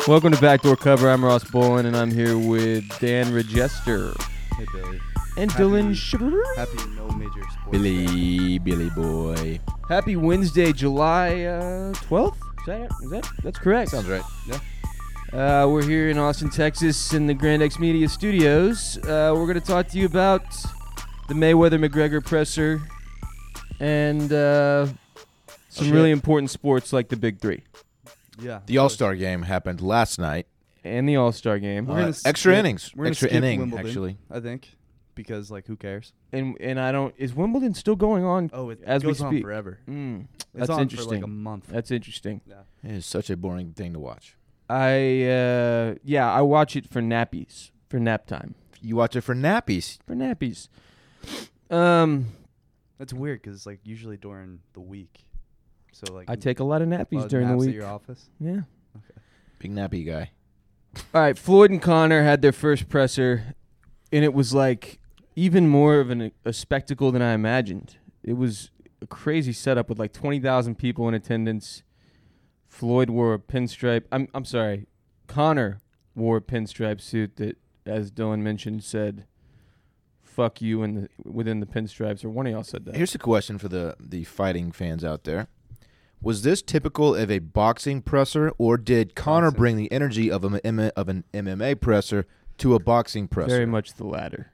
Welcome to Backdoor Cover. I'm Ross Bolin, and I'm here with Dan Regester Hey, Billy. and Dylan Shibber. Happy no major sports. Billy boy. Happy Wednesday, July 12th. That's correct? Sounds right. Yeah. We're here in Austin, Texas, in the Grand X Media Studios. We're going to talk to you about the Mayweather-McGregor presser and some really important sports like the Big Three Yeah. The All-Star game happened last night. and the All-Star game. We're gonna Extra skip- innings. We're gonna Extra skip inning, Wimbledon, actually. I think, because who cares? And I don't. Is Wimbledon still going on? Oh, it As we goes on speak. forever. That's It's on interesting. for like a month. That's interesting. Yeah. It is such a boring thing to watch. I watch it for nappies, for nap time, You watch it for nappies. for nappies. That's weird because it's like usually during the week. So like I take a lot of a nappies lot of during the naps at week. your office. Yeah. Big nappy guy. All right, Floyd and Conor had their first presser, and it was like even more of a spectacle than I imagined. It was a crazy setup with like 20,000 people in attendance. Floyd wore a pinstripe. I'm sorry, Conor wore a pinstripe suit that, as Dylan mentioned, said "fuck you" within the pinstripes, or one of y'all said that. Here's a question for the fighting fans out there. Was this typical of a boxing presser, or did Conor Boxing. bring the energy of an MMA presser to a boxing presser? Very much the latter.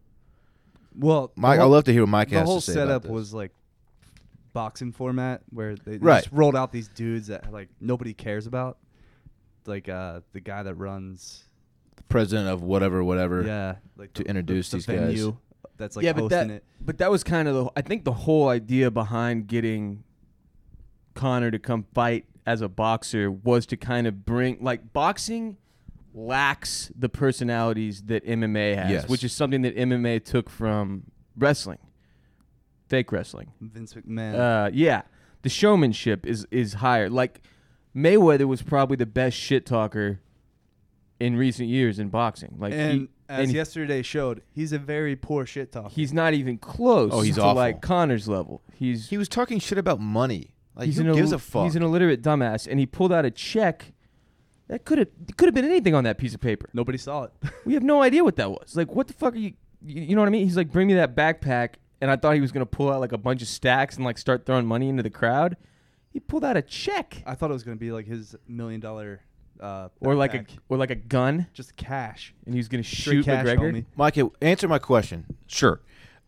Well, Mike, I'd love to hear what Mike the has whole to say about setup this. was like boxing format where they Right. just rolled out these dudes that like nobody cares about, like the guy that runs. the president of whatever. Yeah, like to introduce the these guys. venue that's like Yeah, but hosting it. But that was kind of I think the whole idea behind getting Conor to come fight as a boxer was to kind of bring, like, boxing lacks the personalities that MMA has, Yes. which is something that MMA took from wrestling, fake wrestling. Vince McMahon. Yeah, the showmanship is higher. Like, Mayweather was probably the best shit talker in recent years in boxing. Like, and as he- yesterday showed, he's a very poor shit talker. he's not even close Oh, he's to awful. like Conor's level. He was talking shit about money. Like, He's who an gives a fuck? He's an illiterate dumbass, and he pulled out a check that could have been anything on that piece of paper. Nobody saw it. We have no idea what that was. Like, what the fuck are you? You know what I mean? He's like, bring me that backpack, and I thought he was gonna pull out like a bunch of stacks and like start throwing money into the crowd. He pulled out a check I thought it was going to be like his $1 million or like backpack. a gun, just cash. and he was gonna Straight shoot cash, McGregor. homie. Mike, answer my question. Sure.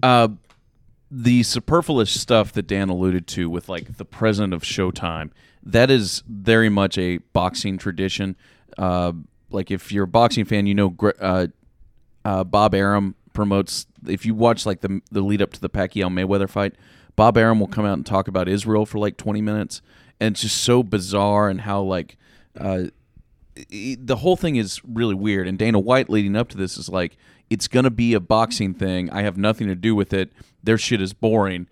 The superfluous stuff that Dan alluded to with like the president of Showtime, that is very much a boxing tradition. Like if you're a boxing fan, you know Bob Arum promotes. If you watch like the lead up to the Pacquiao Mayweather fight, Bob Arum will come out and talk about Israel for like 20 minutes, and it's just so bizarre and how like the whole thing is really weird. And Dana White leading up to this is like, it's going to be a boxing thing. I have nothing to do with it. Their shit is boring.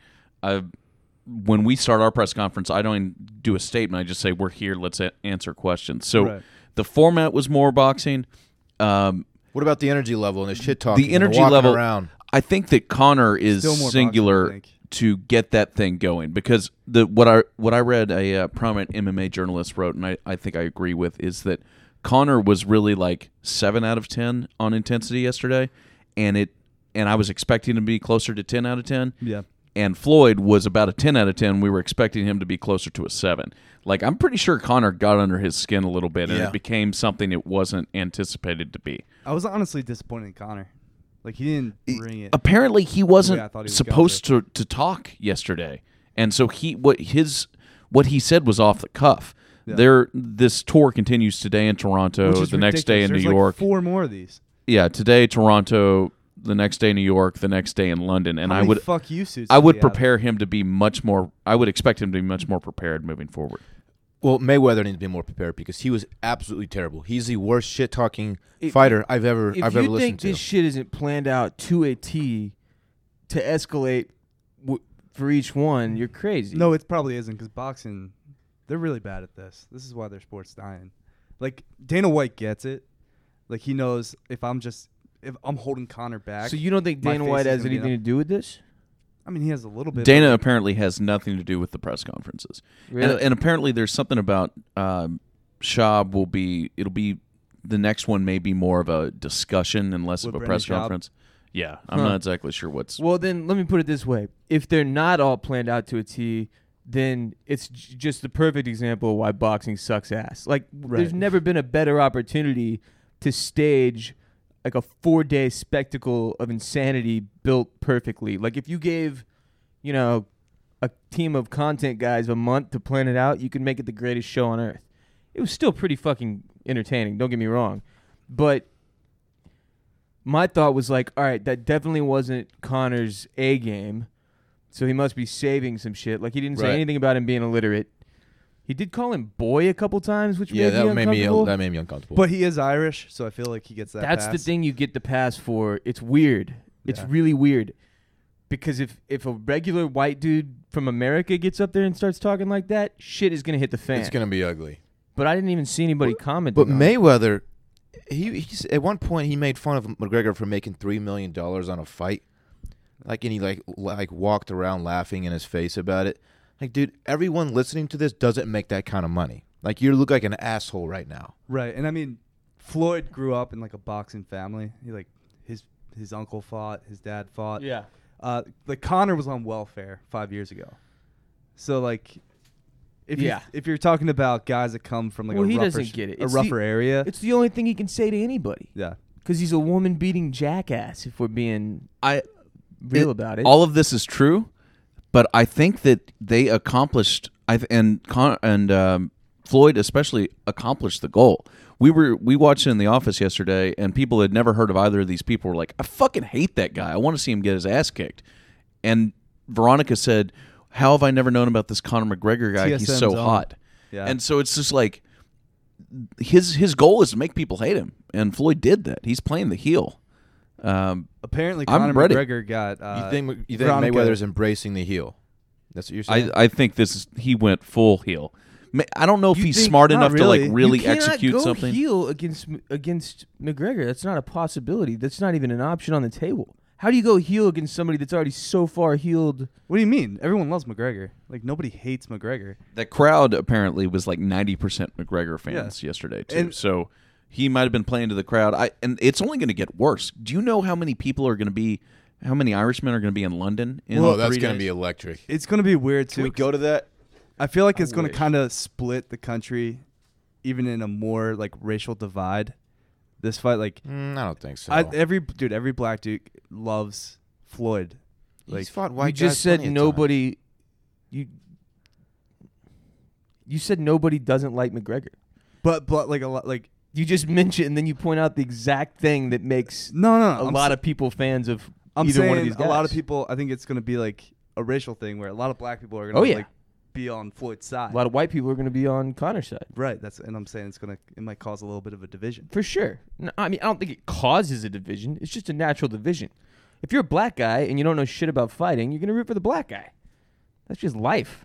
When we start our press conference, I don't even do a statement. I just say, we're here. Let's answer questions. So Right. the format was more boxing. What about the energy level and the shit talking? The energy walking level, around? I think that Conor is Still more singular boxing, I think. to get that thing going, because what I read a prominent MMA journalist wrote, and I think I agree with, is that Conor was really like 7 out of 10 on intensity yesterday, and I was expecting him to be closer to 10 out of 10. Yeah. And Floyd was about a 10 out of 10. We were expecting him to be closer to a 7. Like, I'm pretty sure Conor got under his skin a little bit, and Yeah. it became something it wasn't anticipated to be. I was honestly disappointed in Conor. Like, he didn't bring it. Apparently, he I wasn't thought he was supposed to talk yesterday, and so what he said was off the cuff. Yeah. This tour continues today in Toronto, Which is the next day in New ridiculous. There's York. Like 4 more of these. Yeah, today Toronto, the next day New York, the next day in London, and How I many would fuck you suits I does would he have? prepare him to be much more. I would expect him to be much more prepared moving forward. Well, Mayweather needs to be more prepared because he was absolutely terrible. He's the worst shit talking fighter I've ever If ever you listened think to. this shit isn't planned out to a T to escalate for each one, you're crazy. No, it probably isn't, because boxing, they're really bad at this. This is why their sport's dying. Like, Dana White gets it. Like, he knows if I'm holding Conor back. So you don't think my Dana face White is has gonna be anything up. to do with this? I mean, he has a little bit. Dana apparently has nothing to do with the press conferences, Really? and apparently there's something about Schaub will be. It'll be the next one. May be more of a discussion and less With of a Brendan press Schaub? conference. Yeah, I'm Huh. not exactly sure what's. Well, then let me put it this way: if they're not all planned out to a T, then it's just the perfect example of why boxing sucks ass. Like, there's Right. never been a better opportunity to stage like a 4-day spectacle of insanity built perfectly. Like, if you gave, a team of content guys a month to plan it out, you could make it the greatest show on earth. It was still pretty fucking entertaining. Don't get me wrong, but my thought was like, all right, that definitely wasn't Connor's A game, so he must be saving some shit. Like, he didn't say Right. anything about him being illiterate. He did call him boy a couple times, which Yeah, made me uncomfortable. that made me uncomfortable. But he is Irish, so I feel like he gets that. That's the pass. thing you get the pass for. It's weird. It's Yeah. really weird. Because if a regular white dude from America gets up there and starts talking like that, shit is going to hit the fan. it's gonna be ugly. But I didn't even see anybody comment. But Mayweather, he's at one point he made fun of McGregor for making $3 million on a fight, and he like walked around laughing in his face about it. Like, dude, everyone listening to this doesn't make that kind of money. Like, you look like an asshole right now. Right, and I mean, Floyd grew up in like a boxing family. He like his uncle fought, his dad fought. Yeah. Like Connor was on welfare 5 years ago, so like, if you're talking about guys that come from like Well, a he rougher, doesn't get it. a It's rougher area, It's the only thing he can say to anybody. yeah, Because he's a woman-beating jackass, if we're being real about it. All of this is true, but I think that they accomplished. Floyd especially accomplished the goal. We watched it in the office yesterday, and people had never heard of either of these people were like, I fucking hate that guy. I want to see him get his ass kicked. And Veronica said, how have I never known about this Conor McGregor guy? He's TSM's so own. hot. yeah. And so it's just like his goal is to make people hate him, and Floyd did that. He's playing the heel. Apparently, I'm Conor ready. McGregor got. You think Veronica- Mayweather's embracing the heel? That's what you're saying. I think he went full heel. I don't know if You he's think- smart not enough to really. like really you cannot execute go something. heel against McGregor. That's not a possibility. That's not even an option on the table. How do you go heel against somebody that's already so far healed? What do you mean? Everyone loves McGregor. Like nobody hates McGregor. That crowd apparently was like 90% McGregor fans yesterday too. And- So he might have been playing to the crowd. And it's only going to get worse. Do you know how many people are going to be? How many Irishmen are going to be in London? In well, that's 3 going to days? be electric. It's gonna be weird too. Can we go to that? I feel like it's I going to wish. kind of split the country, even in a more like racial divide. This fight, like I don't think so. every black dude loves Floyd. He's Like fought white You just guys said plenty of nobody. You said nobody doesn't like McGregor. but like a lot like You just mentioned, and then you point out the exact thing that makes no. a lot of people fans of I'm either saying one of these guys. a lot of people. I think it's going to be like a racial thing where a lot of black people are going to Oh, yeah. like be on Floyd's side. A lot of white people are going to be on Connor's side. Right. And I'm saying it might cause a little bit of a division. For sure. No, I mean, I don't think it causes a division. It's just a natural division. If you're a black guy and you don't know shit about fighting, you're going to root for the black guy. That's just life.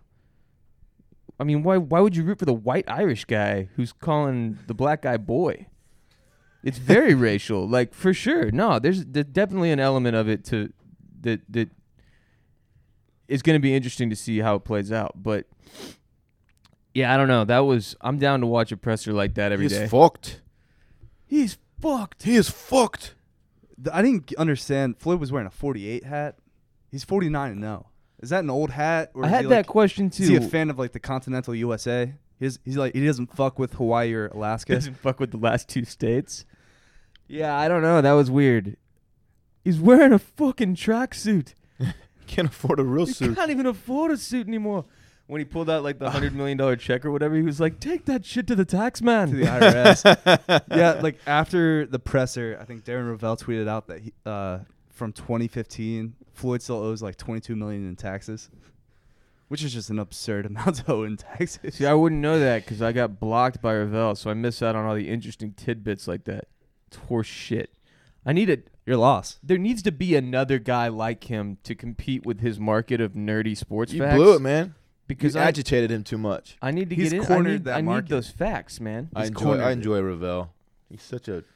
I mean, why would you root for the white Irish guy who's calling the black guy boy? It's very racial, like, for sure. No, there's definitely an element of it that is going to be interesting to see how it plays out. But yeah, I don't know. I'm down to watch a presser like that every day. He's fucked. He's fucked. He is fucked. I didn't understand. Floyd was wearing a 48 hat. He's 49-0. Is that an old hat? Or I is had he, that like, question too. Is he a fan of like the continental USA? He's like he doesn't fuck with Hawaii or Alaska. Doesn't fuck with the last two states. Yeah, I don't know. That was weird. He's wearing a fucking tracksuit. Can't afford a real He suit. can't even afford a suit anymore. When he pulled out like the $100 million check or whatever, he was like, "Take that shit to the tax man." to the IRS. Yeah, like after the presser, I think Darren Rovell tweeted out that he, from 2015, Floyd still owes like $22 million in taxes, which is just an absurd amount to owe in taxes. See, I wouldn't know that because I got blocked by Ravel, so I miss out on all the interesting tidbits like that. It's horse shit. You're lost. There needs to be another guy like him to compete with his market of nerdy sports You facts. blew it, man. Because You agitated him too much. I need to He's get in. cornered that I need market. those facts, man. I cornered it. enjoy Ravel. He's such a.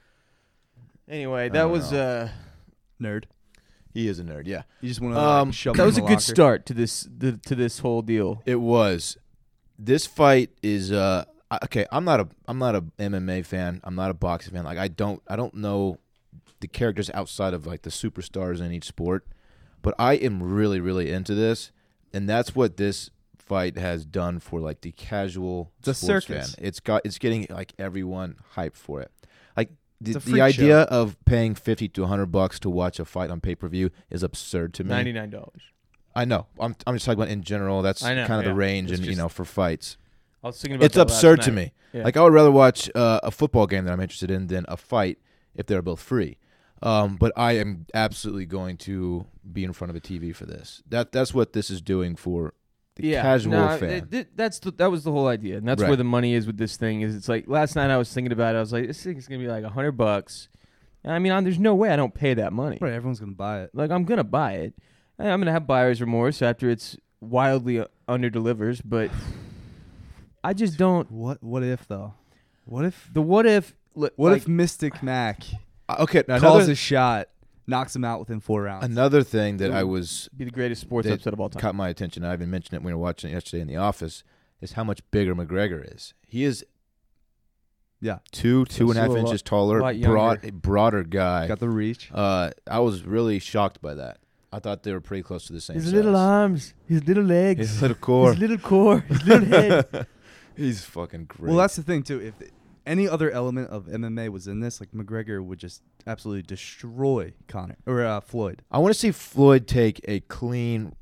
Anyway, I that don't was Nerd. He is a nerd. Yeah, You just want to Um, shove that him was a in the good locker. start to this whole deal. it was. This fight is. Okay, I'm not a MMA fan. I'm not a boxing fan. Like I don't know the characters outside of like the superstars in each sport, but I am really really into this, and that's what this fight has done for like the casual The sports circus. fan. It's getting like everyone hyped for it. Like It's a the freak idea show. of paying $50 to $100 to watch a fight on pay-per-view is absurd to me. $99. I know. I'm just talking about in general. That's I know, kind of yeah. the range, It's and just- for fights. I was thinking about It's that last absurd to night. me. Yeah. Like I would rather watch a football game that I'm interested in than a fight if they're both free. But I am absolutely going to be in front of a TV for this. That's what this is doing for the casual fan. That was the whole idea, and that's Right. where the money is with this thing. Is it's like last night I was thinking about it. I was like, this thing's gonna be like $100. And I mean, there's no way I don't pay that money. Right, everyone's gonna buy it. Like I'm gonna buy it. And I'm gonna have buyer's remorse after it's wildly under delivers, but I just don't. What if though? What if What if Mystic Mac Okay, now calls another, a shot, knocks him out within 4 rounds? another thing that I Ooh. was be the greatest sports that upset of all time? caught my attention. I even mentioned it when we were watching it yesterday in the office. Is how much bigger McGregor is. He is two and a half a lot- inches taller, lot younger. broader guy. Got the reach. I was really shocked by that. I thought they were pretty close to the same His size. little arms, his little legs, His little core. his little core, his little head. He's fucking great. Well, that's the thing too. If any other element of MMA was in this, like McGregor would just absolutely destroy Conor or Floyd. I want to see Floyd take a clean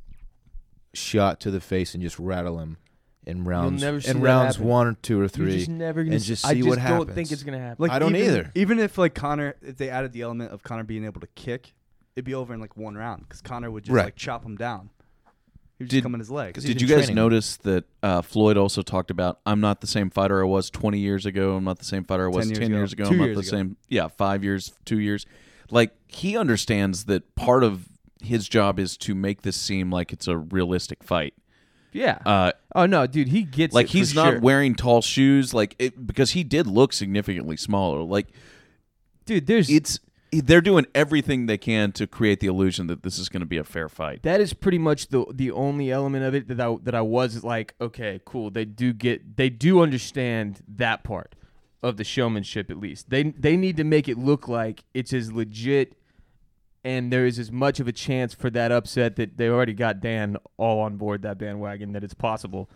shot to the face and just rattle him in rounds. never see in that rounds happen. 1 or 2 or You're 3. just never gonna and just I see just what don't happens. think it's gonna happen. Like I don't even, either. Even if like Conor, if they added the element of Conor being able to kick, it'd be over in like 1 round because Conor would just Right. like chop him down. He would Did- just come in his legs. 'Cause he's Did in you guys training. notice that Floyd also talked about, I'm not the same fighter I was 20 years ago. I'm not the same fighter I was 10 years ago. 2 I'm not years the ago. same. Yeah, 5 years, 2 years. Like, he understands that part of his job is to make this seem like it's a realistic fight. yeah. Oh no, dude, he gets Like, it he's for not sure. wearing tall shoes, because he did look significantly smaller. Like, Dude, they're doing everything they can to create the illusion that this is going to be a fair fight. that is pretty much the only element of it that I was like, okay, cool. They do understand that part of the showmanship at least. They need to make it look like it's as legit and there is as much of a chance for that upset that they already got Dan all on board that bandwagon that it's possible.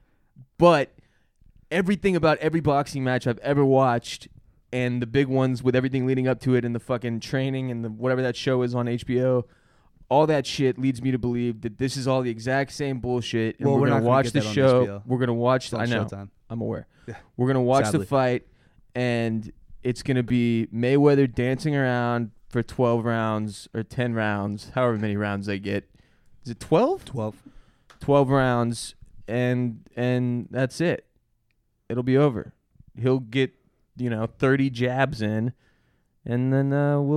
But everything about every boxing match I've ever watched and the big ones with everything leading up to it and the fucking training and the whatever that show is on HBO, all that shit leads me to believe that this is all the exact same bullshit. And Well, we're we're going not to gonna watch get the that on show. HBO. We're going to watch. It's on I know. Showtime. I'm aware. Yeah. We're going to watch Sadly. the fight, and it's going to be Mayweather dancing around for 12 rounds or 10 rounds, however many rounds they get. Is it 12? 12. 12 rounds, and that's it. It'll be over. He'll get 30 jabs in, and then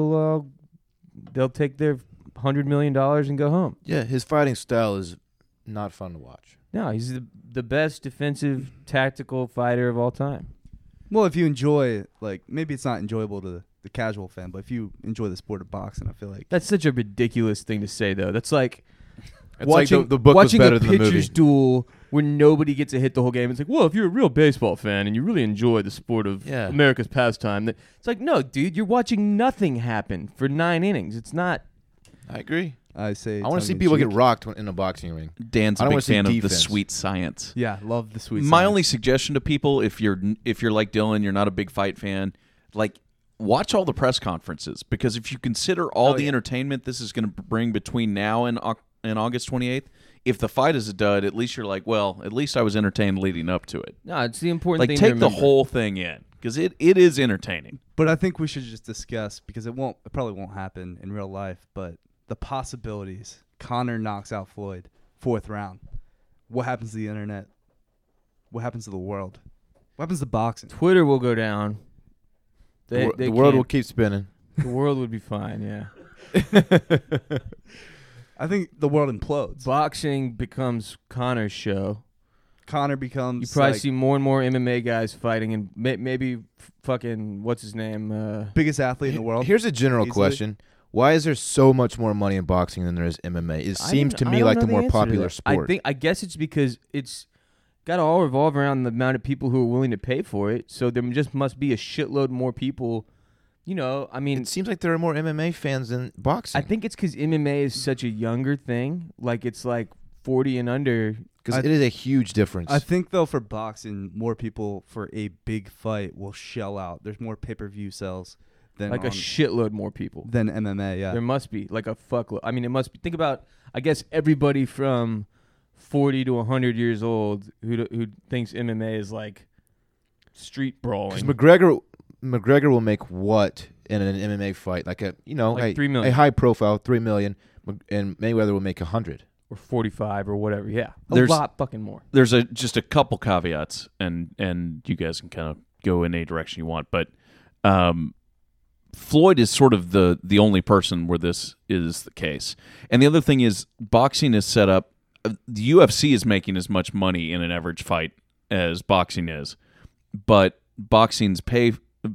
they'll take their $100 million and go home. Yeah, his fighting style is not fun to watch. No, he's the best defensive tactical fighter of all time. Well, if you enjoy, like, maybe it's not enjoyable to the casual fan, but if you enjoy the sport of boxing, I feel like That's such a ridiculous thing to say, though. That's like It's watching like the book was watching better a than the pitcher's movie. duel where nobody gets a hit the whole game. It's like, well, if you're a real baseball fan and you really enjoy the sport of Yeah. America's pastime, it's like, no, dude, you're watching nothing happen for 9 innings. It's not. I agree. I say I want to see tongue in people get cheek. rocked in a boxing ring. Dan's I a don't big wanna see fan of the defense. sweet science. Yeah, love the sweet. My science. only suggestion to people, if you're like Dylan, you're not a big fight fan, like, watch all the press conferences, because if you consider all the entertainment this is going to bring between now and August 28th, if the fight is a dud, at least you're like, well, at least I was entertained leading up to it. No, it's the important Like, thing. take to the remember. whole thing in, because it is entertaining. But I think we should just discuss, because it probably won't happen in real life, but the possibilities. Conor knocks out Floyd, 4th round. What happens to the internet? What happens to the world? What happens to boxing? Twitter will go down. The world will can't- keep spinning. The world would be fine. Yeah. I think the world implodes. Boxing becomes Conor's show. Conor becomes You probably like, see more and more MMA guys fighting, and maybe fucking what's his name? biggest athlete in the world. Here's a general Easily. question. Why is there so much more money in boxing than there is MMA? It seems to me like the more popular sport. I guess it's because got to all revolve around the amount of people who are willing to pay for it. So there just must be a shitload more people. I mean, It seems like there are more MMA fans than boxing. I think it's because MMA is such a younger thing. Like it's like 40 and under. Because it is a huge difference. I think though for boxing, more people for a big fight will shell out. There's more pay-per-view sales than Like a shitload more people. than MMA. Yeah, There must be like a fuckload. I mean, it must be. Think about, I guess, everybody from 40 to 100 years old who thinks MMA is like street Because brawling. McGregor will make what in an MMA fight? Like Like $3 million. a high profile $3 million, and Mayweather will make 100. Or 45 or whatever. Yeah. A There's- lot fucking more. There's just a couple caveats, and you guys can kind of go in any direction you want. But Floyd is sort of the only person where this is the case. And the other thing is, boxing is set up. The UFC is making as much money in an average fight as boxing is, but boxing's pay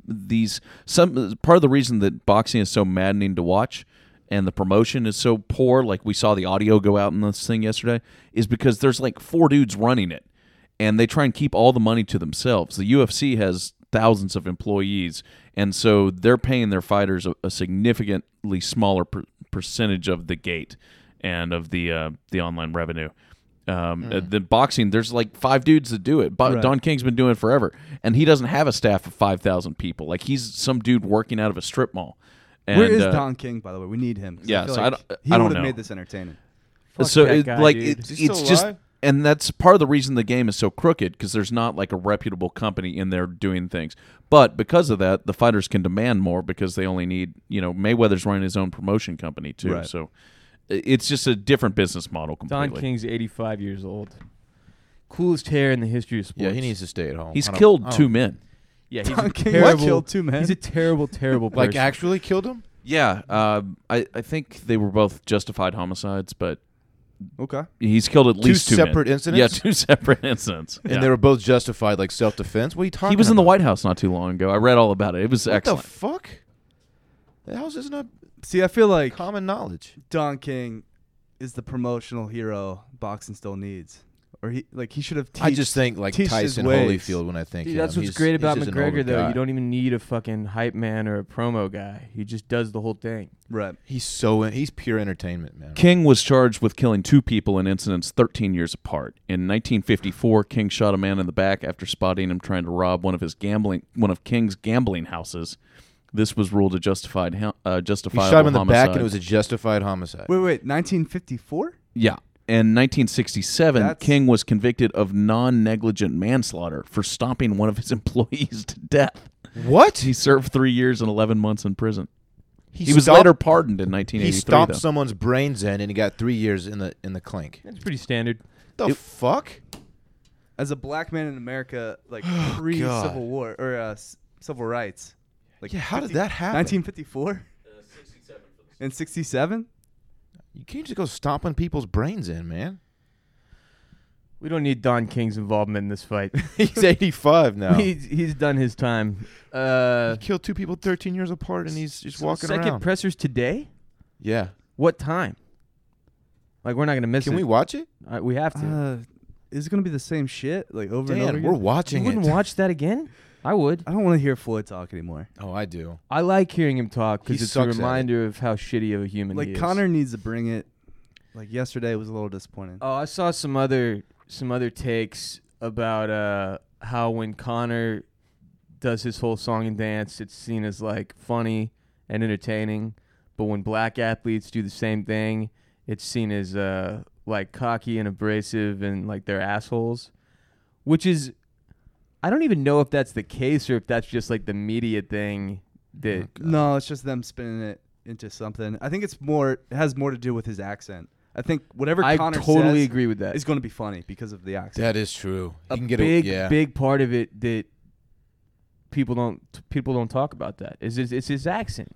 part of the reason that boxing is so maddening to watch and the promotion is so poor, like we saw the audio go out in this thing yesterday, is because there's like 4 dudes running it, and they try and keep all the money to themselves. The UFC has thousands of employees, and so they're paying their fighters a significantly smaller percentage of the gate and of the online revenue. The boxing, there's like 5 dudes that do it. Right. Don King's been doing it forever, and he doesn't have a staff of 5,000 people. Like, he's some dude working out of a strip mall. And, where is Don King, by the way? We need him. 'cause Yeah, I feel so like I don't would have know. made this entertaining. Fuck so that it, guy, like dude. Is he it's still just, alive? and that's part of the reason the game is so crooked, because there's not like a reputable company in there doing things. But because of that, the fighters can demand more because they only need, Mayweather's running his own promotion company too. Right. So it's just a different business model completely. Don King's 85 years old. Coolest hair in the history of sports. Yeah, he needs to stay at home. He's I don't- killed I don't- 2 men. Yeah, he's Don a King terrible. killed 2 men. He's a terrible, terrible person. Like actually killed him? Yeah, I think they were both justified homicides, but Okay. he's killed at least 2 separate men. incidents? Yeah, 2 separate incidents. And Yeah. they were both justified, like self-defense? What are you talking about? He was in the White House not too long ago. I read all about it. It was What excellent. the fuck? How is this not See, I feel like common knowledge? Don King is the promotional hero boxing still needs, or he should have. I just think like teach his Tyson ways. Holyfield when I think Dude, him. that's what's He's- great he's about just an older McGregor, though. guy. You don't even need a fucking hype man or a promo guy. He just does the whole thing. right. He's pure entertainment, man. King was charged with killing 2 people in incidents 13 years apart. In 1954, King shot a man in the back after spotting him trying to rob one of King's gambling houses. This was ruled a justifiable He shot him in the back, and homicide. it was a justified homicide. Wait. 1954. Yeah. In 1967, That's- King was convicted of non-negligent manslaughter for stomping one of his employees to death. What? He served 3 years and 11 months in prison. He was stomped- later pardoned in He 1983, stomped though. someone's brains in, and he got 3 years in the clink. That's pretty standard. The fuck? As a black man in America, like God. pre-Civil War or civil rights. Like Yeah, how did that happen? 1954. And 67. You can't just go stomping people's brains in, man. We don't need Don King's involvement in this fight. He's 85 now. He He's done his time. killed 2 people 13 years apart, and he's just walking second around. pressers today? Yeah. What time? Like, we're not going to miss Can it. we watch it? We have to. Is it gonna be the same shit like over and over Dan, again? we're You watching wouldn't it. watch that again? I would. I don't want to hear Floyd talk anymore. Oh, I do. I like hearing him talk He because it's a sucks at it. reminder of how shitty of a human he Like is. Connor needs to bring it. Like yesterday was a little disappointing. Oh, I saw some other takes about how when Connor does his whole song and dance, it's seen as like funny and entertaining, but when black athletes do the same thing, it's seen as like cocky and abrasive and like they're assholes, which is, I don't even know if that's the case or if that's just like the media thing that No, it's just them spinning it into something. I think it has more to do with his accent. I think whatever I Connor totally says agree with that. is going to be funny because of the accent. That is true. A You can get big, yeah. big part of it that people don't talk about that is it's his accent.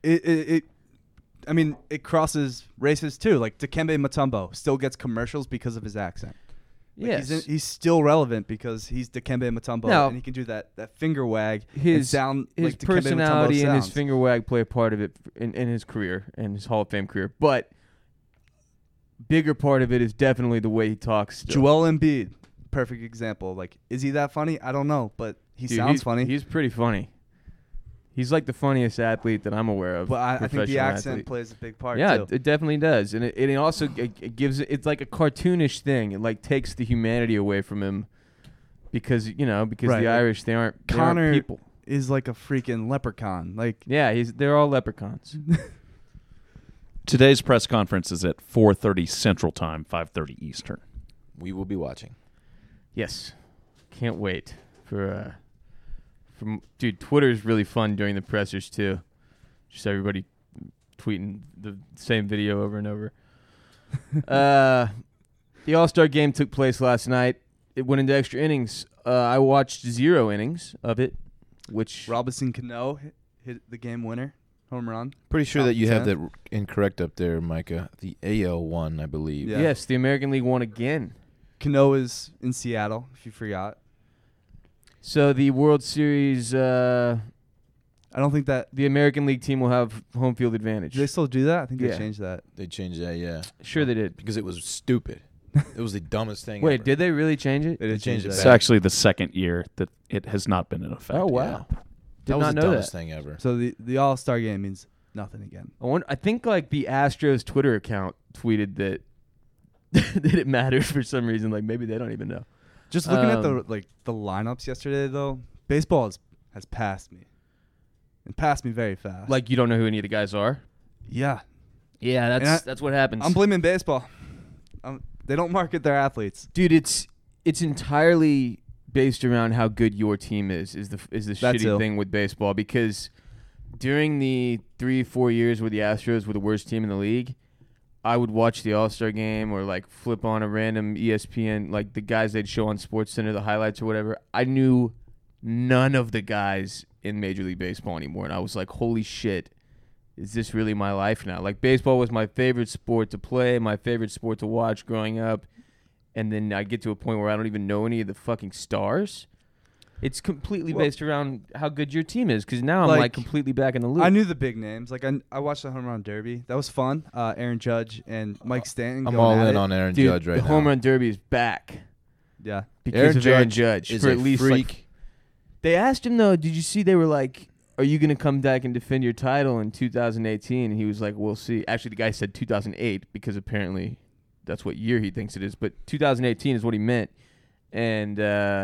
I mean, it crosses races too. Like Dikembe Mutombo still gets commercials because of his accent. Like Yes. he's still relevant because he's Dikembe Mutombo, Now, and he can do that finger wag and his sound his like Dikembe personality Mutombo and his sounds. finger wag play a part of it in his career and his Hall of Fame career, but bigger part of it is definitely the way he talks. Still. Joel Embiid, perfect example. Like, is he that funny? I don't know, but he Dude, sounds funny. He's pretty funny. He's like the funniest athlete that I'm aware of. But I think the professional accent athlete. plays a big part, Yeah, too. it definitely does, and it also it gives it's like a cartoonish thing. It like takes the humanity away from him because Right. the Irish they aren't Connor people. is like a freaking leprechaun. Like, Yeah, they're all leprechauns. Today's press conference is at 4:30 Central Time, 5:30 Eastern. We will be watching. Yes, can't wait for dude. Twitter's really fun during the pressers too. Just everybody tweeting the same video over and over. The All-Star game took place last night. It went into extra innings. I watched 0 innings of it, which Robinson Cano hit the game winner, home run. Pretty sure Top that you have 10. that incorrect up there, Micah. The AL won, I believe. Yeah. yes, the American League won again. Cano is in Seattle, if you forgot. So the World Series, I don't think that. the American League team will have home field advantage. Do they still do that? I think Yeah. they changed that. They changed that, yeah. Sure they did. Because it was stupid. It was the dumbest thing Wait, ever. did they really change it? They did changed change it that. It's back. actually the second year that it has not been in effect. Oh wow, Yeah. did That was not the know dumbest that. thing ever. So the All-Star game means nothing again. I think like the Astros Twitter account tweeted that that it matters for some reason. Like maybe they don't even know. Just looking at the lineups yesterday, though, baseball has passed me. And passed me very fast. Like you don't know who any of the guys are. yeah. Yeah, And that's what happens. I'm blaming baseball. They don't market their athletes. Dude, it's entirely based around how good your team is the That shitty too. thing with baseball, because during the 3-4 years where the Astros were the worst team in the league, I would watch the All-Star game or like flip on a random ESPN, like the guys they'd show on SportsCenter, the highlights or whatever. I knew none of the guys in Major League Baseball anymore, and I was like, holy shit, is this really my life now? Like, baseball was my favorite sport to play, my favorite sport to watch growing up, and then I get to a point where I don't even know any of the fucking stars. It's completely Well- based around how good your team is, because now I'm like Like, completely back in the loop. I knew the big names. Like I watched the home run derby. That was fun. Aaron Judge and Mike Stanton. I'm going all at in it. on Aaron Dude, Judge right the now. home run derby is back Yeah. because of Aaron Judge is for a at least freak. like. They asked him though, did you see they were like, are you going to come back and defend your title in 2018? And he was like, we'll see. Actually, the guy said 2008 because apparently that's what year he thinks it is. But 2018 is what he meant. And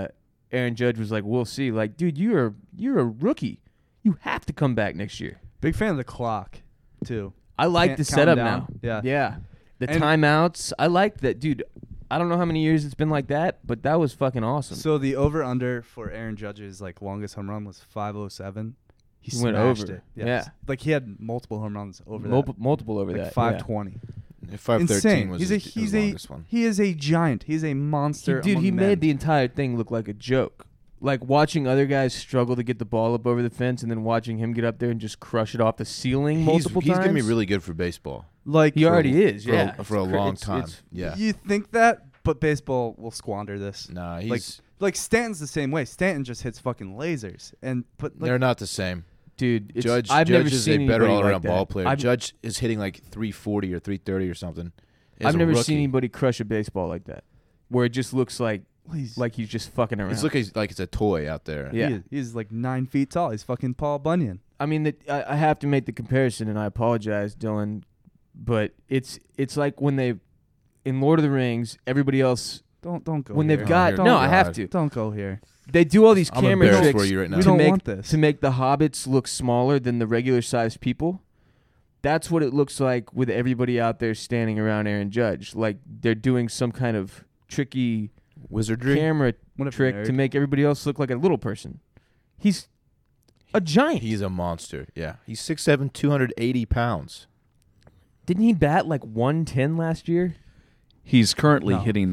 Aaron Judge was like, we'll see. Like, dude, you're a rookie. You have to come back next year. Big fan of the clock, too. I like Can't the count setup down. now. Yeah. Yeah. The And- timeouts. I like that. Dude, I don't know how many years it's been like that, but that was fucking awesome. So the over/under for Aaron Judge's like longest home run was 507. He Went smashed over. it. Yeah. Like he had multiple home runs over Multiple over that. that. Like 520. 513 Insane. was He's his longest one. He is a giant. He's a monster. Dude, he among men. made the entire thing look like a joke. Like watching other guys struggle to get the ball up over the fence, and then watching him get up there and just crush it off the ceiling multiple He's times. going to be really good for baseball. like He already is. for Yeah, a, for a It's long it's- time. it's- Yeah. You think that, but baseball will squander this. Nah, he's Like Stanton's the same way. Stanton just hits fucking lasers, and like they're not the same. dude. It's, Judge I've never is seen a better anybody all-around like that. ball player. I've, Judge is hitting like 340 or 330 or something. As I've a never rookie. seen anybody crush a baseball like that, where it just looks like he's just fucking around. It's looking like it's a toy out there. Yeah. he's like 9 feet tall. He's fucking Paul Bunyan. I mean, I have to make the comparison, and I apologize, Dylan, but it's like when they, in Lord of the Rings, everybody else, Don't go. when here. they've got Oh, no, I God. have to. Don't go here. They do all these I'm camera embarrassed tricks for you right now. We to don't make want this. to make the hobbits look smaller than the regular sized people. That's what it looks like with everybody out there standing around Aaron Judge. Like they're doing some kind of tricky Wizardry. camera What a trick nerd. to make everybody else look like a little person. He's a giant. He's a monster. Yeah. He's 6'7", 280 pounds. Didn't he bat like 110 last year? He's currently No. hitting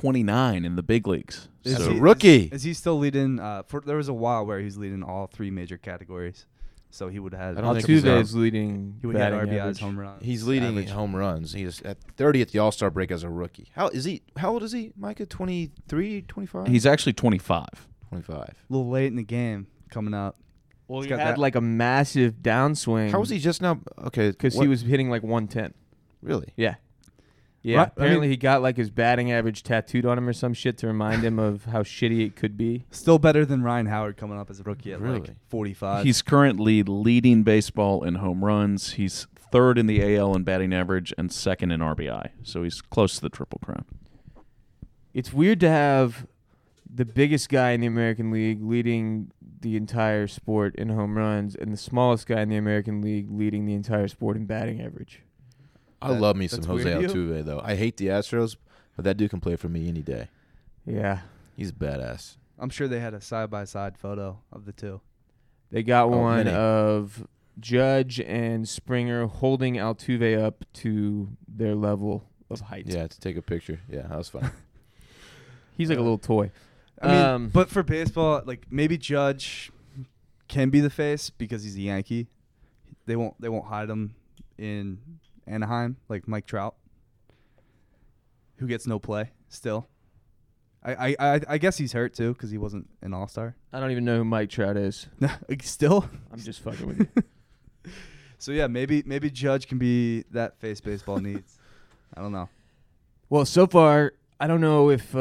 329 in the big leagues. Is As So a he- rookie. Is he still leading? There was a while where he's leading all 3 major categories. So he would have. I don't think he's Altuve's leading he would have batting RBIs, average. home runs. He's leading average. home runs. He's at 30 at the All-Star break as a rookie. How old is he, Micah? 23, 25? He's actually 25. 25. A little late in the game coming up. Well, He's he got had that- like a massive downswing. How was he just now? Okay. Because he what- was hitting like 110. Really? Yeah. Yeah, Right, I apparently mean- he got like his batting average tattooed on him or some shit to remind him of how shitty it could be. Still better than Ryan Howard coming up as a rookie at like Really? 45. He's currently leading baseball in home runs. He's third in the AL in batting average and second in RBI. So he's close to the Triple Crown. It's weird to have the biggest guy in the American League leading the entire sport in home runs and the smallest guy in the American League leading the entire sport in batting average. I love me some that's Jose weird to you? Altuve, though. I hate the Astros, but that dude can play for me any day. Yeah. He's badass. I'm sure they had a side-by-side photo of the two. They got Oh, one many. of Judge and Springer holding Altuve up to their level of height. Yeah, to take a picture. Yeah, that was fun. He's like a little toy. I mean, Um, but for baseball, like maybe Judge can be the face because he's a Yankee. They won't hide him in Anaheim like Mike Trout, who gets no play still. I guess he's hurt too because he wasn't an All-Star. I don't even know who Mike Trout is. Still. I'm just fucking with you. So yeah, maybe Judge can be that face baseball needs. I don't know. Well, so far, I don't know if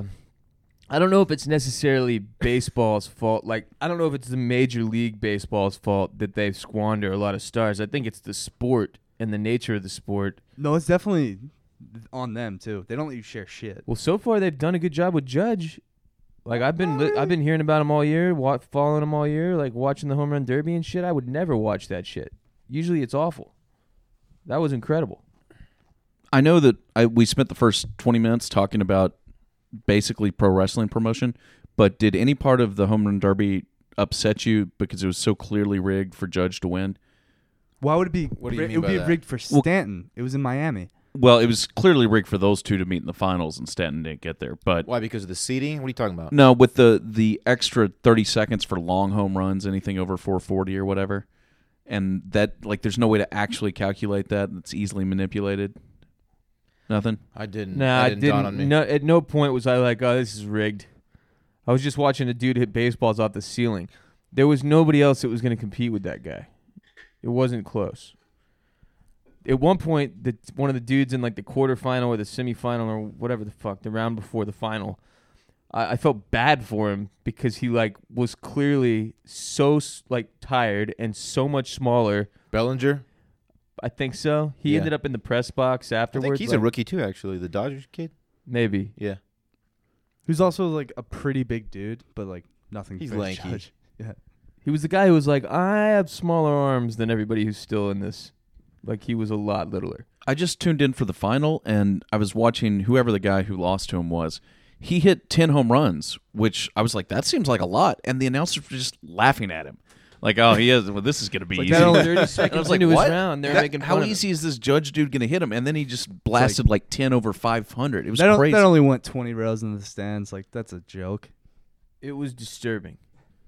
it's necessarily baseball's fault. Like, I don't know if it's the Major League Baseball's fault that they squander a lot of stars. I think it's the sport and the nature of the sport. No, it's definitely on them too. They don't let you share shit. Well, so far they've done a good job with Judge. Like I've been hearing about him all year, following him all year, like watching the home run derby and shit. I would never watch that shit. Usually it's awful. That was incredible. I know that we spent the first 20 minutes talking about basically pro wrestling promotion, but did any part of the home run derby upset you because it was so clearly rigged for Judge to win? Why would it be? What do you mean it would by be that? rigged for Stanton. It was in Miami. Well, it was clearly rigged for those two to meet in the finals, and Stanton didn't get there. But Why? Because of the seating? What are you talking about? no, with the extra 30 seconds for long home runs, anything over 440 or whatever, and that like there's no way to actually calculate that. It's easily manipulated. Nothing. I didn't. Nah, that I didn't dawn on me. didn't. No, at no point was I like, oh, this is rigged. I was just watching a dude hit baseballs off the ceiling. There was nobody else that was going to compete with that guy. It wasn't close. At one point, one of the dudes in like the quarterfinal or the semifinal or whatever the fuck, the round before the final, I felt bad for him because he like was clearly so like tired and so much smaller. Bellinger? I think so. He Yeah. ended up in the press box I afterwards. think he's a like, rookie too, actually. The Dodgers kid? Maybe. Yeah. Who's also like a pretty big dude, but like nothing. He's for lanky. Judge. Yeah. He was the guy who was like, I have smaller arms than everybody who's still in this. Like, he was a lot littler. I just tuned in for the final, and I was watching whoever the guy who lost to him was. He hit 10 home runs, which I was like, that seems like a lot. And the announcers were just laughing at him. Like, oh, he is. Well, this is going to be Like easy. that only And 30 I was seconds like, into what? his round, they're That- making fun how of him. easy is this Judge dude going to hit him? And then he just blasted like 10 over 500. It was That crazy. only went 20 rows in the stands. Like that's a joke. It was disturbing.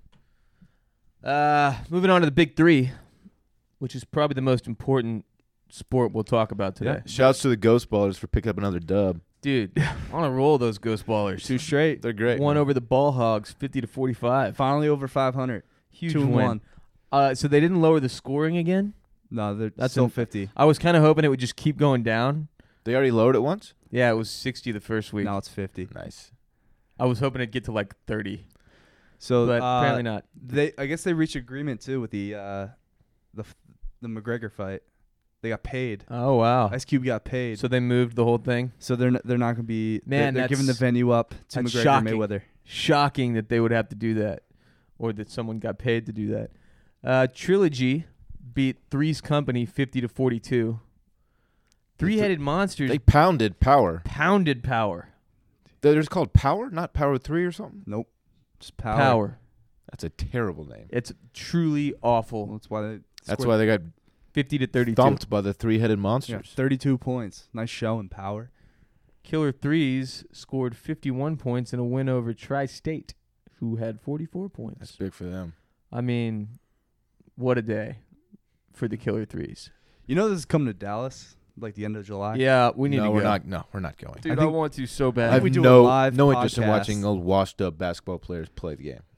Moving on to the big three, which is probably the most important sport we'll talk about today. Shouts to the Ghost Ballers for picking up another dub. Dude, on a roll, those Ghost Ballers. 2 straight. They're great. One over the Ball Hogs, 50-45. Finally over 500. Huge 2-1. win. So they didn't lower the scoring again? No, they're That's still an- 50. I was kind of hoping it would just keep going down. They already lowered it once? Yeah, it was 60 the first week. Now it's 50. Nice. I was hoping it'd get to like 30, So but apparently not. I guess they reached agreement too with the McGregor fight. They got paid. Oh, wow. Ice Cube got paid. So they moved the whole thing? So they're not going to be. Man, they're giving the that's- venue up to that's McGregor shocking. Mayweather. Shocking that they would have to do that, or that someone got paid to do that. Trilogy beat Three's Company 50-42. Three-Headed Monsters They pounded Power. pounded Power. They're just called Power, not Power 3 or something? Nope. Just power. Power. That's a terrible name. It's truly Well, awful. that's why they. That's scored why they got 50-32. thumped by the three-headed Yeah, monsters. 32 points. Nice show in power. Killer Threes scored 51 points in a win over Tri-State, who had 44 points. That's big for them. I mean, what a day for the Killer Threes. You know this is coming to Dallas, like the end of July. Yeah, we need no, to we're go. not. No, we're not going. Dude, I I, think- want to so I bad. have we do a no live interest in podcast. watching old washed-up basketball players play the game.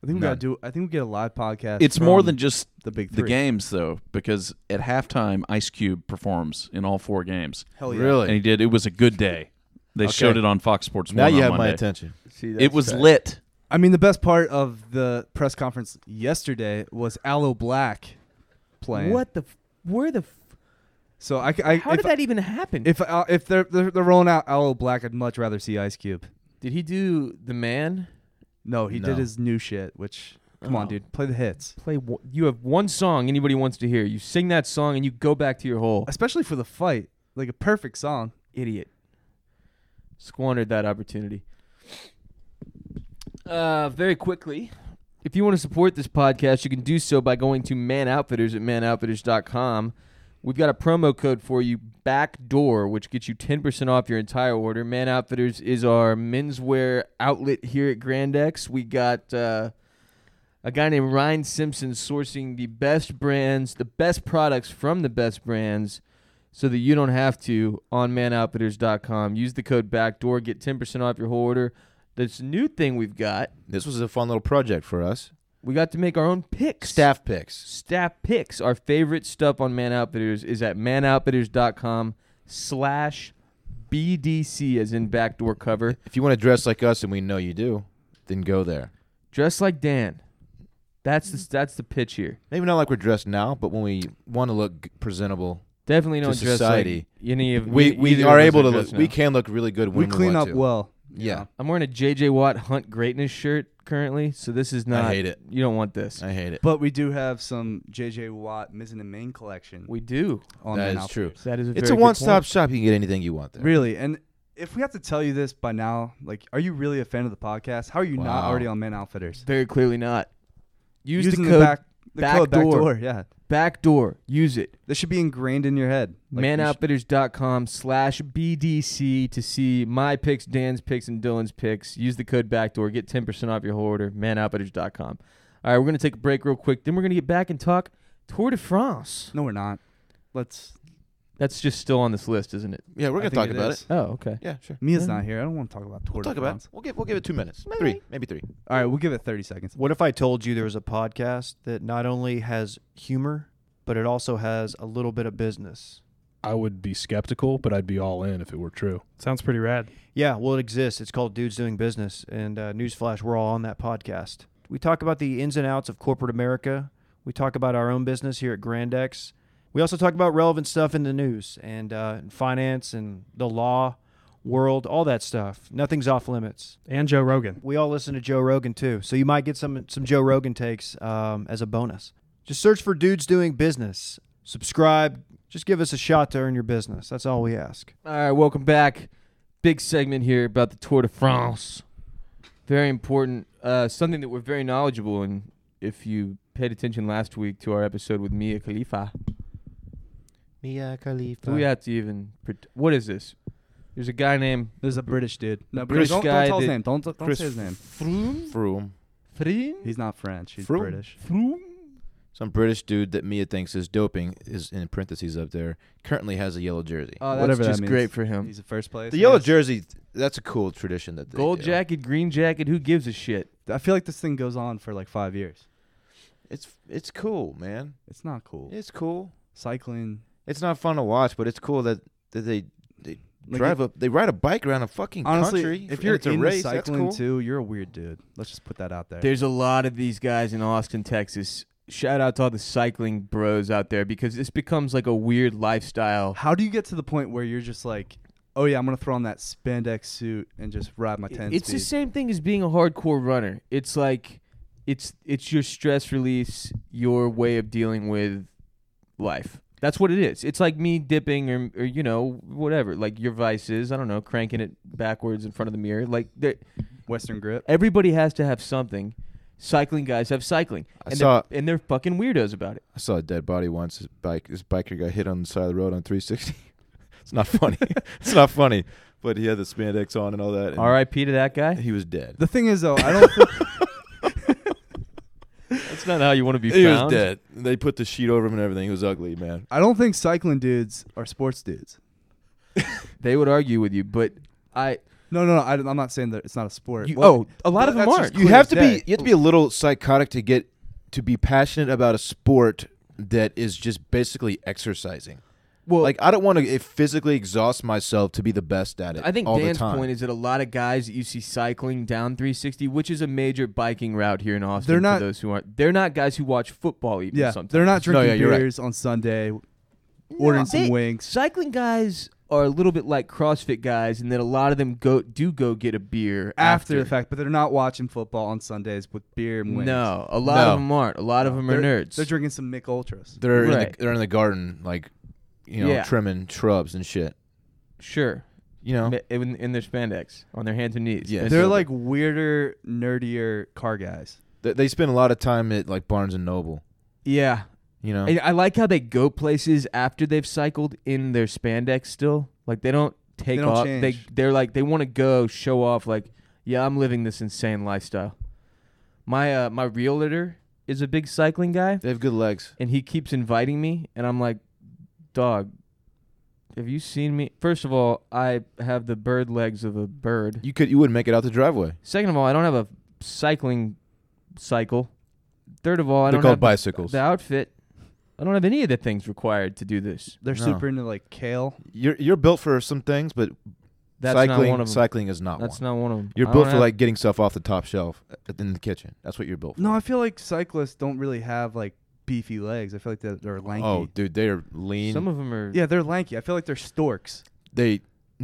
I think we gotta do. I think we get a live podcast. It's more from than just the big the three. games, though, because at halftime, Ice Cube performs in all 4 games. Hell yeah. Really? And he did. It was a good day. They showed it on Fox Sports 1 now you on have my Monday. attention. See, It that's was tight. lit. I mean, the best part of the press conference yesterday was Aloe Black playing. What the? Where the? So I How if, did that even happen? if they're rolling out Aloe Black, I'd much rather see Ice Cube. Did he do the man? No, he No. did his new shit. Which come on, Oh. dude, play the hits. You have one song anybody wants to hear. You sing that song and you go back to your hole. Especially for the fight, like a perfect song. Idiot. Squandered that opportunity. Very quickly, if you want to support this podcast, you can do so by going to Man Outfitters at manoutfitters.com. We've got a promo code for you, BACKDOOR, which gets you 10% off your entire order. Man Outfitters is our menswear outlet here at Grand X. We got a guy named Ryan Simpson sourcing the best brands, the best products from the best brands, so that you don't have to on manoutfitters.com. Use the code BACKDOOR, get 10% off your whole order. This new thing we've got, This was a fun little project for us. we got to make our own picks. Staff picks. Staff picks. Our favorite stuff on Man Outfitters is at manoutfitters.com/BDC, as in backdoor cover. If you want to dress like us, and we know you do, then go there. Dress like Dan. That's the pitch here. Maybe not like we're dressed now, but when we want to look presentable, Definitely don't To dress society. like any of we either are of us able to dressed look. We now. can look really good We when clean want up to. well. Yeah. I'm wearing a J.J. Watt Hunt Greatness shirt currently, so this is not. I hate it. You don't want this. I hate it. But we do have some JJ Watt Mizzen and Main collection. We do. on That Man is true. Outfitters. That is a It's very a good one-stop point. shop. You can get anything you want there. Really, and if we have to tell you this by now, like, are you really a fan of the podcast? How are you not Wow. already on Man Outfitters? Very clearly not. Use Using the code code backdoor. backdoor. Yeah, backdoor. Use it. this should be ingrained in your head. Like, manoutfitters.com/BDC to see my picks, Dan's picks, and Dylan's picks. Use the code backdoor. Get 10% off your whole order. Manoutfitters.com. All right, we're going to take a break real quick. Then we're going to get back and talk Tour de France. No, we're not. Let's. That's just still on this list, isn't it? Yeah, we're I gonna think talk about is. it. Oh, okay. Yeah, sure. Mia's Yeah. not here. I don't want to talk about Tour We'll de talk about France. it. We'll give it 2 minutes. 3, maybe 3. All right, we'll give it 30 seconds. What if I told you there was a podcast that not only has humor, but it also has a little bit of business? I would be skeptical, but I'd be all in if it were true. Sounds pretty rad. Yeah, well, it exists. It's called Dudes Doing Business. And newsflash, we're all on that podcast. We talk about the ins and outs of corporate America. We talk about our own business here at Grand X. We also talk about relevant stuff in the news and finance and the law world, all that stuff. Nothing's off limits. And Joe Rogan. We all listen to Joe Rogan, too. So you might get some Joe Rogan takes as a bonus. Just search for Dudes Doing Business. Subscribe. Just give us a shot to earn your business. That's all we ask. All right, welcome back. Big segment here about the Tour de France. Very important. Something that we're very knowledgeable in. If you paid attention last week to our episode with Mia Khalifa. Mia Khalifa. Do we have to even... What is this? There's a guy named... There's a British dude. No, British don't guy tell his that- name. Don't Chris say his name. Froome. He's not French. He's Froome. British. Some British dude that Mia thinks is doping is in parentheses up there. Currently has a yellow jersey. Oh, that's Whatever that just means. great for him. He's in first place. The yellow Yes. jersey, that's a cool tradition that they Gold do. jacket, green jacket, who gives a shit? I feel like this thing goes on for like 5 years. It's cool, man. It's not cool. It's cool. Cycling. It's not fun to watch, but it's cool that they Like they ride a bike around a fucking Honestly, country. if and you're it's a into race, that's cycling cool. too, you're a weird dude. Let's just put that out there. There's a lot of these guys in Austin, Texas. Shout out to all the cycling bros out there because this becomes like a weird lifestyle. How do you get to the point where you're just like, oh yeah, I'm gonna throw on that spandex suit and just ride my 10 It's speed? the same thing as being a hardcore runner. It's like it's your stress release, your way of dealing with life. That's what it is. It's like me dipping or you know, whatever. Like your vice is, I don't know, cranking it backwards in front of the mirror. Like Western grip. everybody has to have something. Cycling guys have cycling. And they're fucking weirdos about it. I saw a dead body once. This biker got hit on the side of the road on 360. It's not funny. It's not funny. But he had the spandex on and all that. and R.I.P. to that guy. He was dead. The thing is though, I don't think That's not how you want to be He found. was dead. They put the sheet over him and everything. He was ugly, man. I don't think cycling dudes are sports dudes. They would argue with you, but No, No. I'm not saying that it's not a sport. A lot of them that's aren't. just You clear have as to day. be. You have to be a little psychotic to be passionate about a sport that is just basically exercising. Well, Like I don't want to physically exhaust myself to be the best at it. I think all Dan's the time. point is that a lot of guys that you see cycling down 360, which is a major biking route here in Austin. They're not- for those who aren't. They're not guys who watch football even. Yeah, sometimes. they're not drinking yeah, you're right. beers on Sunday, ordering some wings. Cycling guys are a little bit like CrossFit guys, and that a lot of them go get a beer After the fact, but they're not watching football on Sundays with beer and wings. No, a lot No. of them aren't. A lot of them are nerds. They're drinking some Mick Ultras. They're Right. they're in the garden, like Yeah. trimming shrubs and shit. Sure. You know, In their spandex, on their hands and knees. Yeah. Bent They're over. like weirder, nerdier car guys. they spend a lot of time at like Barnes and Noble. Yeah. You know, I like how they go places after they've cycled in their spandex still. Like they don't take They don't off. change. They're like they want to go show off. Like, yeah, I'm living this insane lifestyle. My my realtor is a big cycling guy, they have good legs. and he keeps inviting me, and I'm like, dog, have you seen me? First of all, I have the bird legs of a bird. You wouldn't make it out the driveway. Second of all, I don't have a cycling cycle. Third of all, I They're don't called have bicycles. the outfit. I don't have any of the things required to do this. They're No. super into like kale. You're built for some things, but That's cycling not one of them. cycling is not That's one. not one of them. You're built for like getting stuff off the top shelf in the kitchen. That's what you're built for. No, I feel like cyclists don't really have like beefy legs. I feel like they're lanky. Oh, dude, they are lean. Some of them are. Yeah, they're lanky. I feel like they're storks. They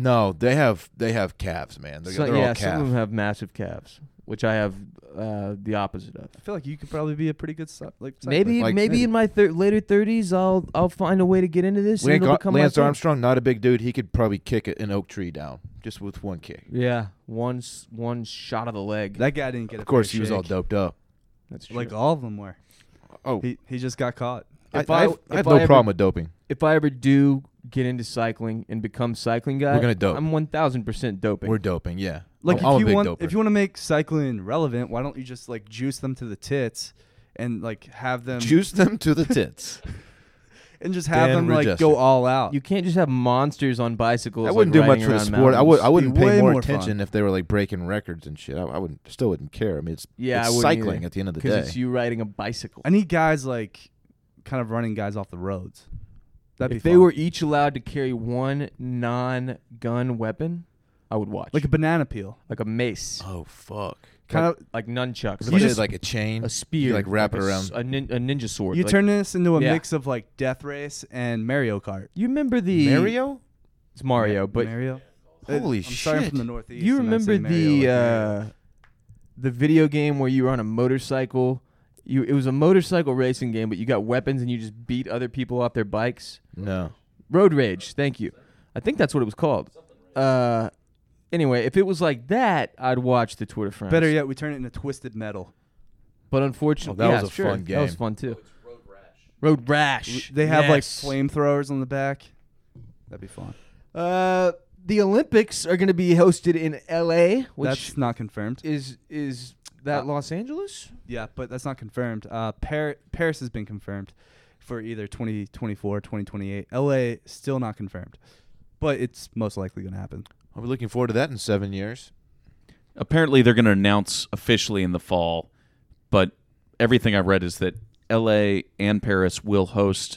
have calves, man. They're, So- they're yeah, all some of calves. them have massive calves, which I have the opposite of. I feel like you could probably be a pretty good cyclist. Maybe Like- maybe in my later 30s, I'll find a way to get into this. And it'll become my Lance thing. Armstrong, not a big dude. He could probably kick an oak tree down just with one kick. Yeah, one shot of the leg. That guy didn't get a Of course, fair he was all shake. doped up. That's true. Like all of them were. Oh, He just got caught. I if I- have if no I ever- problem with doping. if I ever do get into cycling and become cycling guy, We're gonna dope. I'm 1000% doping. We're doping, yeah. Like I'm a if big you want, doper. if you want to make cycling relevant, why don't you just like juice them to the tits, and like have them Juice them to the tits. and just have Dan them like Rogester. go all out. You can't just have monsters on bicycles. I wouldn't like, do much riding for the around sport. mountains. I wouldn't Be pay way more more attention fun. if they were like breaking records and shit. I still wouldn't care. I mean, it's Yeah, I it's wouldn't cycling either. at the end of the Because day. it's you riding a bicycle. I need guys like kind of running guys off the roads. That'd If be they fun. were each allowed to carry one non-gun weapon, I would watch. like a banana peel. like a mace, Oh fuck! Kind of like nunchucks, You like just like a chain. a spear, You like wrap it a around. a ninja sword. you like, turn this into a Yeah. mix of like Death Race and Mario Kart. You remember the Mario? It's Mario, but Mario. Holy I'm sorry, I'm shit. from the Northeast. you and I remember say Mario like Mario. the video game where you were on a motorcycle. It was a motorcycle racing game, but you got weapons and you just beat other people off their bikes. No. Road Rage, thank you. I think that's what it was called. Anyway, if it was like that, I'd watch the Tour de France. Better yet, we turn it into Twisted Metal. But unfortunately, Oh, that yeah, was a sure. fun That was game. fun too. Road Rash. They have like Yes. flamethrowers on the back. That'd be fun. The Olympics are going to be hosted in L.A., which That's not confirmed. is that Los Angeles? Yeah, but that's not confirmed. Paris has been confirmed for either 2024 or 2028. LA still not confirmed, but it's most likely going to happen. I'll be looking forward to that in 7 years. Apparently, they're going to announce officially in the fall, but everything I've read is that L.A. and Paris will host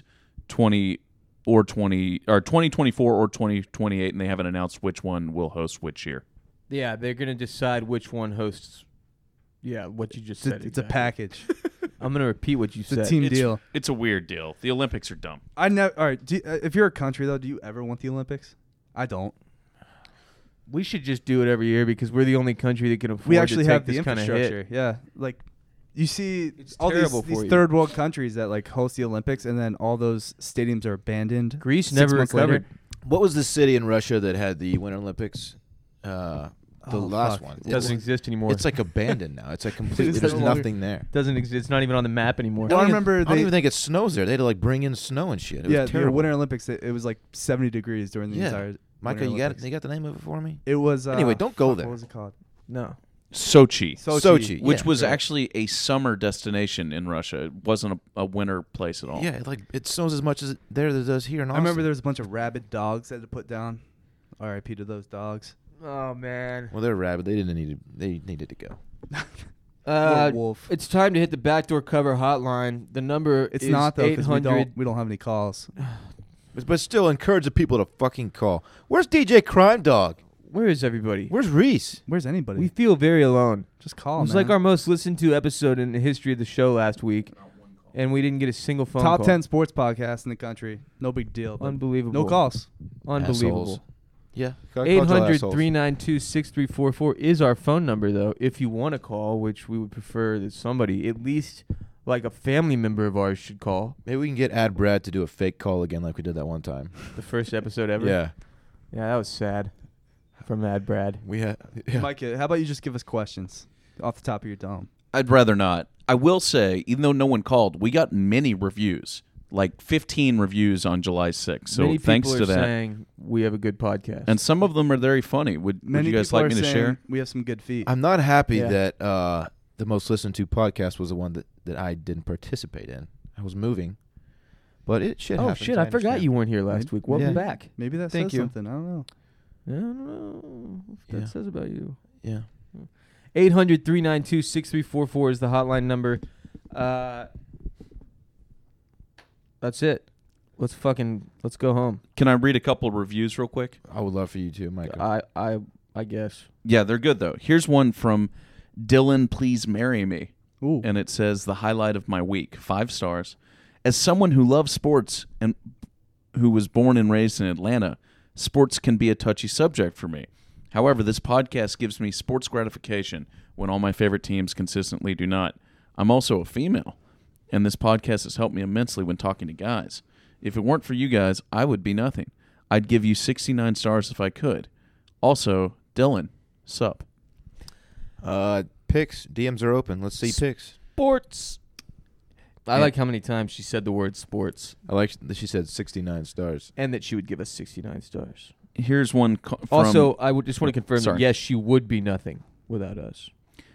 2024 or 2028, and they haven't announced which one will host which year. Yeah, they're going to decide which one hosts. Yeah, what you just It's, said. it's a exactly. package. I'm going to repeat what you It's said. a team deal. It's a weird deal. The Olympics are dumb. I know. All right. If you're a country though, do you ever want the Olympics? I don't. We should just do it every year because we're the only country that can afford We actually to take have the this kind of hit. infrastructure. Yeah, like you see It's all terrible these for you. third world countries that like host the Olympics, and then all those stadiums are abandoned. Greece 6 never months later. recovered. What was the city in Russia that had the Winter Olympics? The Oh, last fuck. one. It doesn't exist anymore. It's like abandoned now. It's like completely. Is There's no longer- nothing there. doesn't exist. It's not even on the map anymore. Well, I remember I don't they- even think it snows there. They had to like bring in snow and shit. It yeah, was the terrible. Winter Olympics. It was like 70 degrees during the Yeah. entire. Micah, Winter you got it. Olympics. You got the name of it for me? It was. Anyway, don't go fuck, there. What was it called? No. Sochi, Sochi, which yeah, was right. actually a summer destination in Russia. It wasn't a winter place at all. Yeah, like it snows as much as there as it does here in Austin. I remember there was a bunch of rabid dogs that had to put down. R.I.P. to those dogs. Oh man. Well, they're rabid. They needed to go. Poor Wolf. It's time to hit the backdoor cover hotline. The number It's is not though, because 800. we don't have any calls. But still, encourage the people to fucking call. Where's DJ Crime Dog? Where is everybody? Where's Reese? Where's anybody? We feel very alone. Just call. It was man. like our most listened to episode in the history of the show last week, and we didn't get a single phone top call. 10 sports podcast in the country. No big deal. but Unbelievable. No calls. Unbelievable. Assholes. Yeah. Call y'all assholes. 800-392-6344 is our phone number, though. If you want to call, which we would prefer that somebody, at least like a family member of ours, should call. Maybe we can get Ad Brad to do a fake call again like we did that one time. The first episode ever. Yeah. Yeah, that was sad. From Mad Brad. We had. Yeah. Micah, how about you just give us questions off the top of your dome? I'd rather not. I will say, even though no one called, we got many reviews, like 15 reviews on July 6th. So Many thanks people to are that. saying we have a good podcast. And some of them are very funny. Would Many you guys people like are me to saying share? we have some good feet. I'm not happy Yeah. that the most listened to podcast was the one that I didn't participate in. I was moving, but it should. oh shit! I forgot you weren't here last week. Welcome Yeah. back. Maybe that Thank says you. something. I don't know. I don't know what that Yeah. says about you. Yeah. 800-392-6344 is the hotline number. That's it. Let's go home. Can I read a couple of reviews real quick? I would love for you to, Michael. I guess. Yeah, they're good, though. Here's one from Dylan, Please Marry Me. Ooh. And it says, the highlight of my week, 5 stars. As someone who loves sports and who was born and raised in Atlanta, sports can be a touchy subject for me. However, this podcast gives me sports gratification when all my favorite teams consistently do not. I'm also a female, and this podcast has helped me immensely when talking to guys. If it weren't for you guys, I would be nothing. I'd give you 69 stars if I could. Also, Dylan, sup? Picks. DMs are open. Let's see picks. Sports. I Yeah. like how many times she said the word sports, I like that she said 69 stars. and that she would give us 69 stars. Here's one from... Also, I would just want to confirm that Sorry. yes, she would be nothing without us.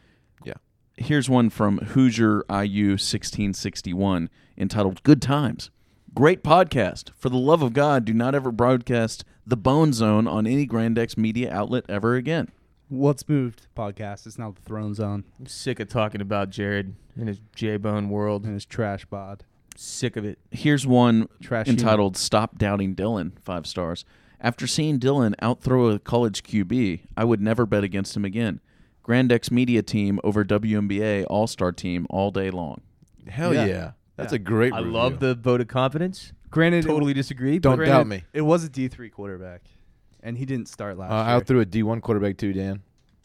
Here's one from Hoosier IU 1661 entitled Good Times. Great podcast. For the love of God, do not ever broadcast The Bone Zone on any Grandex media outlet ever again. What's Moved podcast. It's now the Throne Zone I'm sick of talking about Jared and his J-Bone world. and his trash bod. Sick of it. Here's one Trash entitled Stop Doubting Dylan, 5 stars. After seeing Dylan outthrow a college QB, I would never bet against him again. Grandex media team over WNBA All-Star team all day long. Hell Yeah. yeah. That's Yeah. a great I review. love the vote of confidence. Granted, Totally disagree. Don't but doubt me. It was a D3 quarterback, and he didn't start last year. Out through a D1 quarterback too, Dan.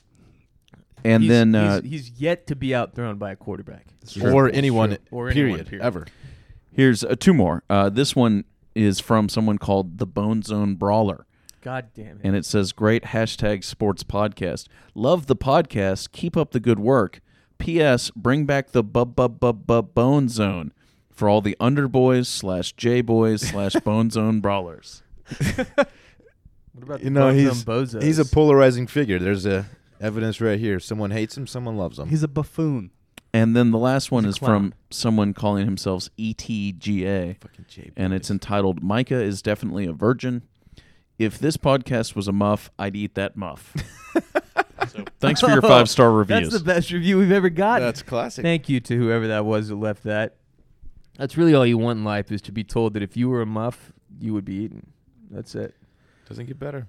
And he's, then he's yet to be outthrown by a quarterback. Or anyone, Or anyone, period, period. ever. here's 2 more. This one is from someone called the Bone Zone Brawler. God damn it. And it says, great hashtag sports podcast. Love the podcast. Keep up the good work. P.S. Bring back the Bone Zone for all the underboys / J-boys / Bone Zone brawlers. What about the You know, Bone Zone Bozos? he's a polarizing figure. There's evidence right here. Someone hates him, someone loves him. He's a buffoon. And then the last one He's is a clown. from someone calling himself ETGA. fucking J. And it's entitled, Micah is definitely a virgin. If this podcast was a muff, I'd eat that muff. So thanks for your 5-star reviews. That's the best review we've ever gotten. That's classic. Thank you to whoever that was that left that. That's really all you want in life, is to be told that if you were a muff, you would be eaten. That's it. Doesn't get better.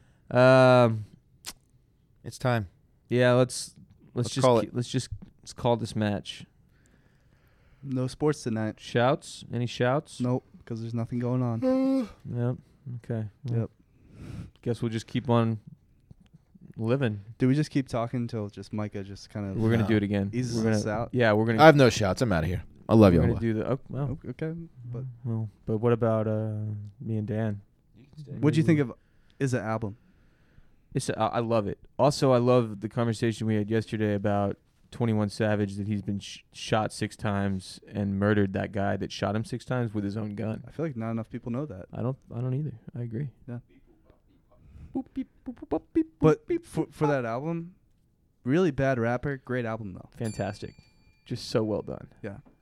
It's time. Yeah, let's call it. let's call this match. No sports tonight. Shouts? Any shouts? Nope, because there's nothing going on. Yep. Okay. Well, Yep. Guess we'll just keep on living. Do we just keep talking until just Micah just kind of... We're gonna do it again. Eases We're gonna, us out? Yeah, we're gonna. I have no shots. I'm out of here. I love we're you. gonna do the. Oh, wow. Okay, but Well, but what about me and Dan? what'd you think of Is It album? I love it. Also, I love the conversation we had yesterday about 21 Savage, that he's been shot 6 times and murdered that guy that shot him 6 times with his own gun. I feel like not enough people know that. I don't either. I agree. Yeah. Boop, beep, boop, boop, boop, beep, But boop, beep, for boop, that album, really bad rapper, great album though. fantastic. Just so well done. Yeah.